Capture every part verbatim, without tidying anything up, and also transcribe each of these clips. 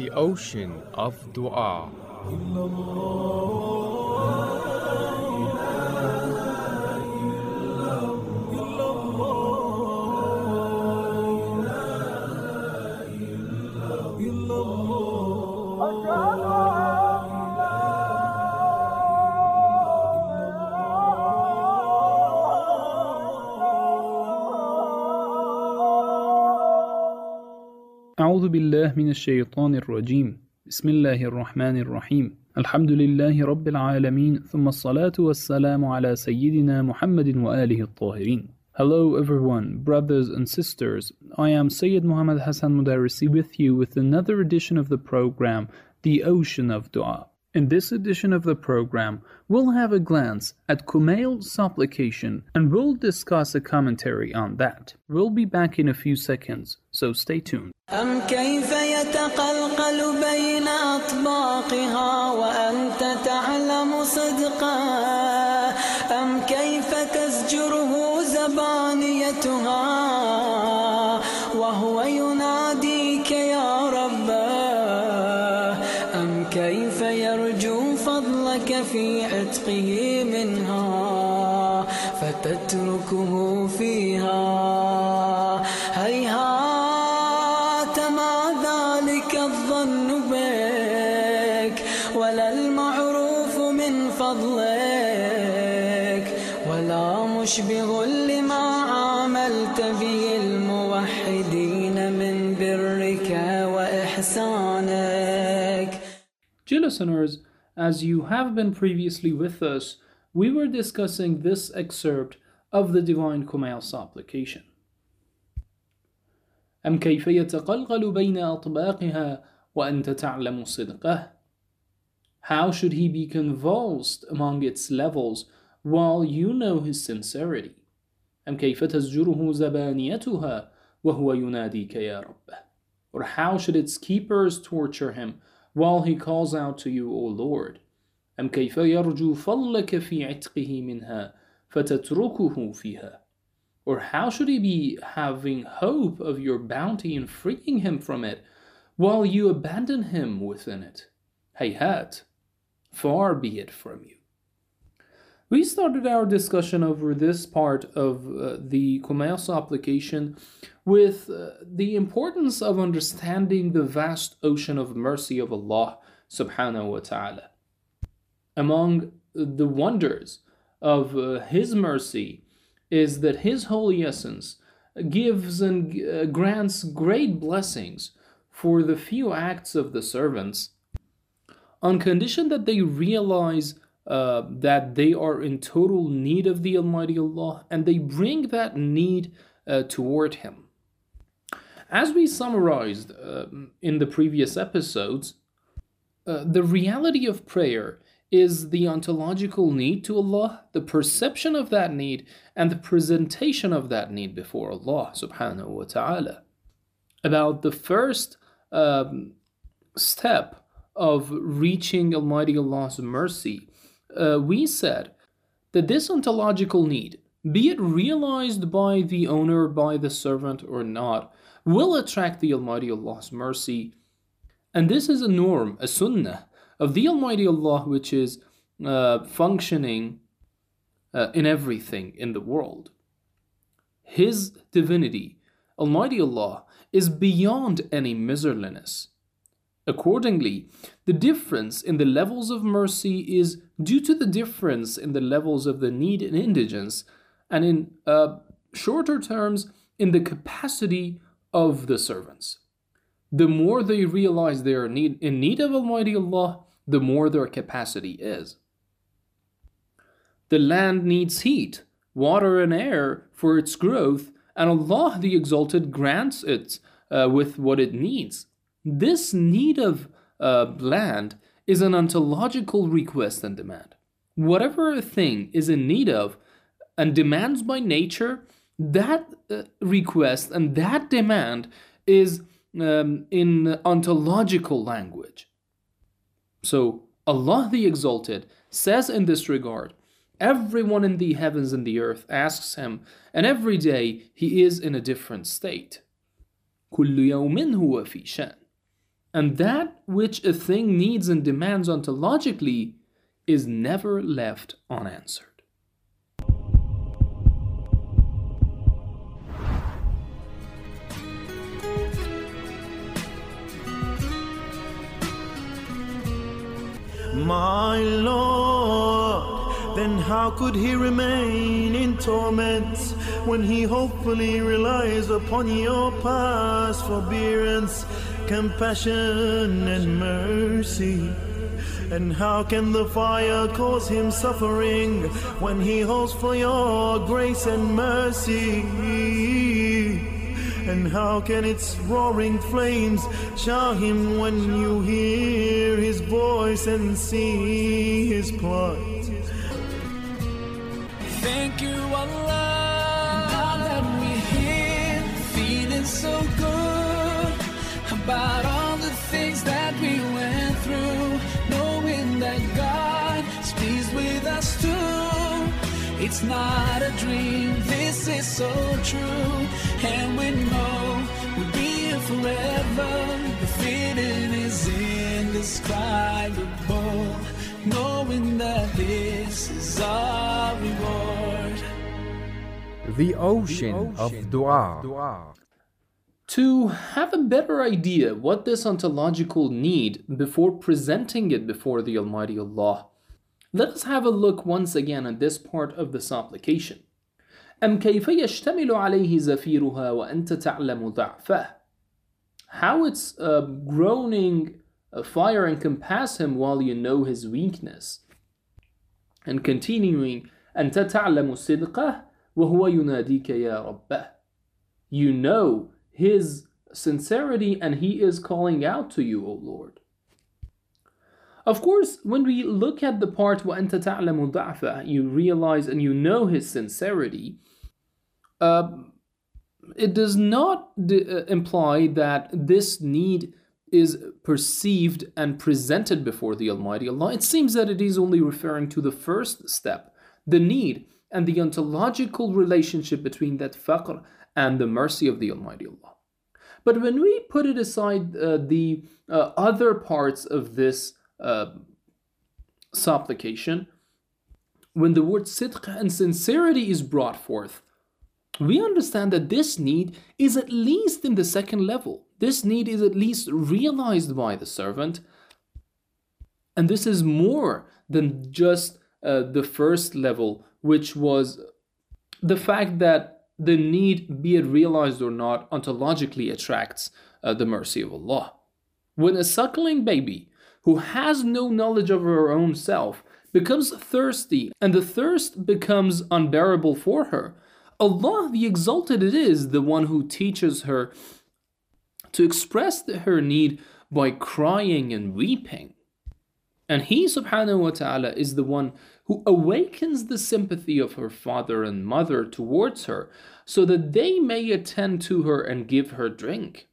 The ocean of dua. أعوذ بالله من الشيطان الرجيم بسم الله الرحمن الرحيم الحمد لله رب العالمين ثم الصلاة والسلام على سيدنا محمد وآله الطاهرين. Hello everyone, brothers and sisters. I am Sayyid Muhammad Hassan Mudarrisi with you with another edition of the program, The Ocean of Dua. In this edition of the program, we'll have a glance at Kumail's supplication and we'll discuss a commentary on that. We'll be back in a few seconds, so stay tuned. أم كيف يتقلقل بين أطباقها وأنت تعلم صدقا أم كيف تزجره زبانيتها وهو يناديك يا رب أم كيف يرجو فضلك في عتقه منها فتتركه فيها هيهات ما ذلك الظن بك ولا المعروف من فضلك ولا مشبه لما عاملت به الموحدين من برك وإحسانك. Dear listeners, as you have been previously with us, we were discussing this excerpt of the Divine Kumail supplication. أم كيف يتقلقل بين أطباقها وأنت تعلم صدقه. How should he be convulsed among its levels while you know his sincerity? أم كيف تزجره زبانيتها وهو يناديك يا ربه. Or how should its keepers torture him while he calls out to you, O Lord? أم كيف يرجو فضلك في عتقه منها فتتركه فيها. Or how should he be having hope of your bounty in freeing him from it, while you abandon him within it? Hayhat, far be it from you. We started our discussion over this part of uh, the Kumail supplication with uh, the importance of understanding the vast ocean of mercy of Allah subhanahu wa ta'ala. Among the wonders of uh, His mercy is that His holy essence gives and uh, grants great blessings for the few acts of the servants on condition that they realize uh, that they are in total need of the Almighty Allah and they bring that need uh, toward Him. As we summarized uh, in the previous episodes, uh, the reality of prayer is the ontological need to Allah, the perception of that need, and the presentation of that need before Allah subhanahu wa ta'ala. About the first um, step of reaching Almighty Allah's mercy, uh, we said that this ontological need, be it realized by the owner, by the servant or not, will attract the Almighty Allah's mercy. And this is a norm, a sunnah, of the Almighty Allah, which is uh, functioning uh, in everything in the world. His divinity, Almighty Allah, is beyond any miserliness. Accordingly, the difference in the levels of mercy is due to the difference in the levels of the need and indigence, and in uh, shorter terms, in the capacity of the servants. The more they realize they are need, in need of Almighty Allah, the more their capacity is. The land needs heat, water and air for its growth, and Allah the Exalted grants it uh, with what it needs. This need of uh, land is an ontological request and demand. Whatever a thing is in need of and demands by nature, that uh, request and that demand is um, in ontological language. So Allah the Exalted says in this regard, everyone in the heavens and the earth asks Him, and every day He is in a different state. كل يوم هو في شأن. And that which a thing needs and demands ontologically is never left unanswered. My Lord, then how could he remain in torment when he hopefully relies upon your past forbearance, compassion and mercy? And how can the fire cause him suffering when he hopes for your grace and mercy? And how can its roaring flames shower him when you hear his voice and see his plight? Thank you, Allah. Now that we're here, feeling so good about all the things that we went through, knowing that God is pleased with us too. It's not a dream, this is so true, and we know we'll be here forever. The feeling is indescribable, knowing that this is our reward. The ocean of dua. To have a better idea what this ontological need before presenting it before the Almighty Allah, let us have a look once again at this part of the supplication. أم كيف يشتمل عليه زفيرها وأنت تعلم ضعفه. How its uh, groaning uh, fire encompass him while you know his weakness. And continuing, أنت تعلم صدقه وهو يناديك يا ربه. You know his sincerity and he is calling out to you, O Lord. Of course, when we look at the part وَأَنْتَ تَعْلَمُ ضَعْفَهُ, you realize and you know his sincerity, uh, it does not d- uh, imply that this need is perceived and presented before the Almighty Allah. It seems that it is only referring to the first step, the need and the ontological relationship between that faqr and the mercy of the Almighty Allah. But when we put it aside, uh, the uh, other parts of this uh, supplication, when the word sidq and sincerity is brought forth, we understand that this need is at least in the second level. This need is at least realized by the servant. And this is more than just uh, the first level, which was the fact that the need, be it realized or not, ontologically attracts uh, the mercy of Allah. When a suckling baby who has no knowledge of her own self becomes thirsty and the thirst becomes unbearable for her, Allah the Exalted it is the one who teaches her to express her need by crying and weeping. And He subhanahu wa ta'ala is the one who awakens the sympathy of her father and mother towards her so that they may attend to her and give her drink.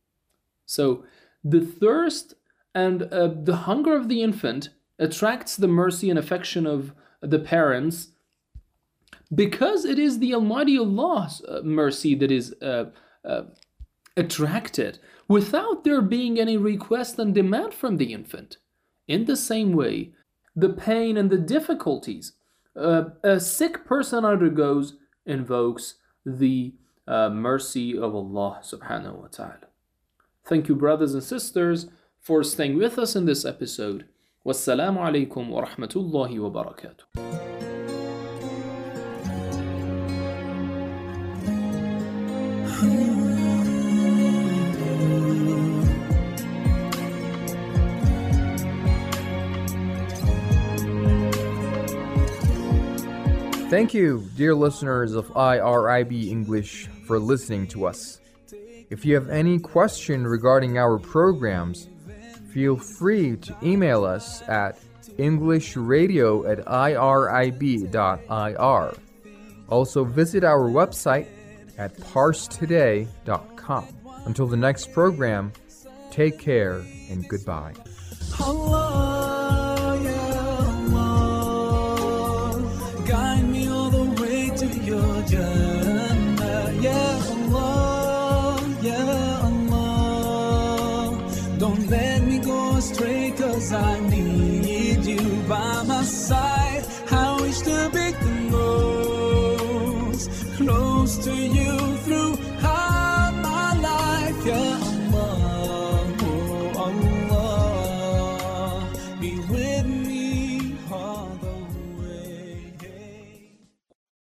So the thirst and uh, the hunger of the infant attracts the mercy and affection of the parents because it is the Almighty Allah's uh, mercy that is uh, uh, attracted without there being any request and demand from the infant. In the same way, the pain and the difficulties uh, a sick person undergoes invokes the uh, mercy of Allah subhanahu wa ta'ala. Thank you, brothers and sisters, for staying with us in this episode. Wassalamu alaikum wa rahmatullahi wa barakatuh. Thank you, dear listeners of I R I B English, for listening to us. If you have any question regarding our programs, feel free to email us at englishradio at irib dot ir. Also visit our website at parsetoday dot com. Until the next program, take care and goodbye. Allah, ya Allah, guide me all the way to your Jannah. Ya Allah, Ya Allah, Don't let me go astray, cause I need you by my side. I wish to be the most close to you.